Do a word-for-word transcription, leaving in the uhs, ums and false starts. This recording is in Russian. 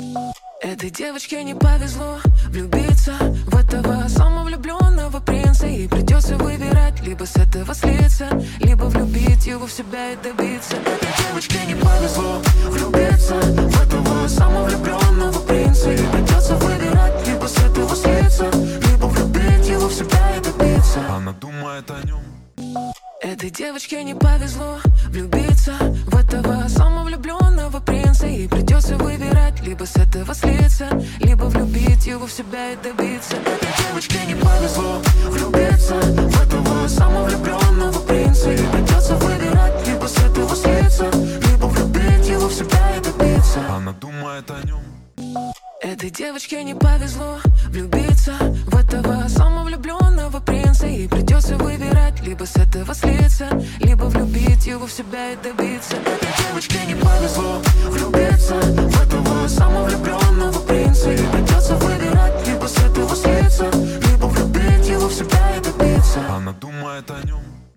Этой девочке не повезло влюбиться в этого самовлюбленного принца. Ей придется выбирать: либо с этого слиться, либо влюбить его в себя и добиться. Этой девочке не повезло влюбиться в этого самовлюбленного принца. Ей придется выбирать: либо с этого слиться, либо влюбить его в себя и добиться. Она думает о нем. Этой девочке не повезло влюбиться в этого самовлюбленного принца. Ей придется выбирать: либо с этого слиться, либо влюбить его в себя и добиться. Этой девочке не повезло влюбиться в этого самовлюбленного принца. Ей придется выбирать: либо с этого слиться, либо влюбить его в себя и добиться. Она думает о нем. Этой девочке не повезло влюбиться в этого самовлюбленного принца. Ей придется выбирать: либо с этого слиться, либо влюбить его в себя и добиться. Этой девочке не повезло влюбиться в этого самовлюбленного принца. Ей придется выбирать: либо с этого слиться, либо влюбить его в себя и добиться. Она думает о нем.